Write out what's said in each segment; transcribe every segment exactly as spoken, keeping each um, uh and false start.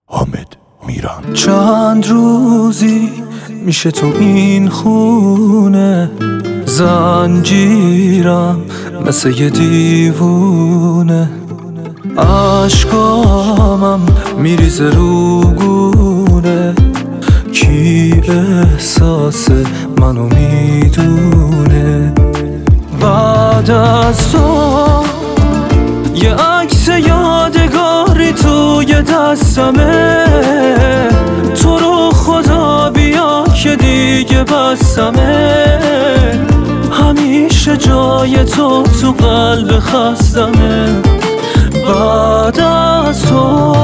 حامد میران. چند روزی میشه تو این خونه، زنجیرم مثل یه دیوونه، عشقامم میریزه روگونه، کی احساس منو میدونه؟ بعد از تو یه عکس یادگاری توی دستمه، تو رو خدا بیا که دیگه بستمه، همیشه جای تو تو قلب خستمه. بعد از تو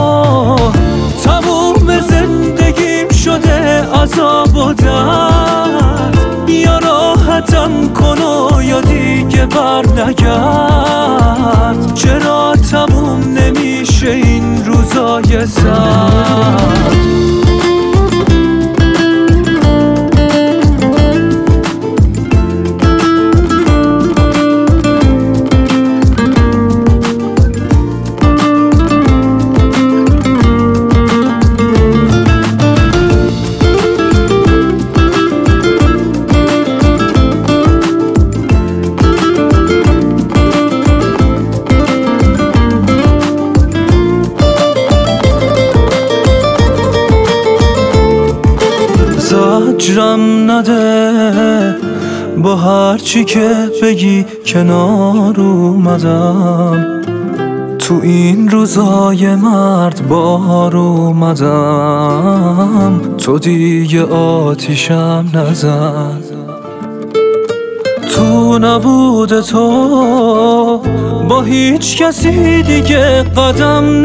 تموم زندگیم شده عذاب و درد، یا راحتم کن و یا دیگه بر نگرد. چرا تموم نمیشه این روزای سرد؟ زجرم نده، با هرچی که بگی کنار اومدم، تو این روزای مرد بار اومدم، تو دیگه آتیشم نزن. تو نبود تو با هیچ کسی دیگه قدم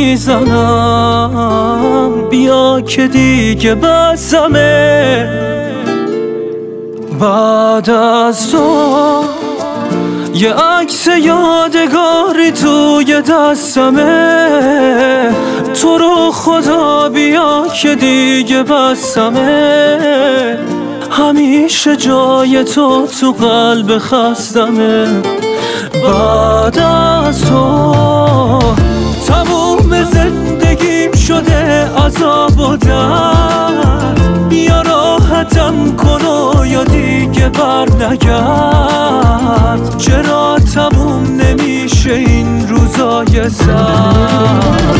نمیزنم، بیا که دیگه بسمه. بعد از تو یه عکس یادگاری توی دستمه، تو رو خدا بیا که دیگه بسمه، همیشه جای تو تو قلب خستمه. بعد از تو تموم زندگیم شده عذاب و درد، یا راحتم کن و یا دیگه بر نگرد. چرا تموم نمیشه این روزای سرد؟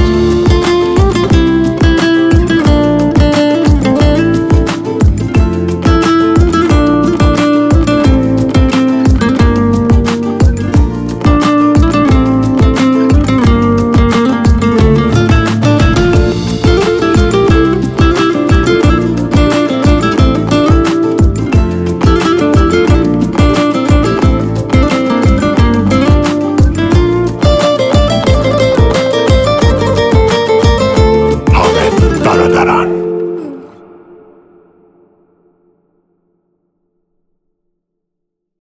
برادران.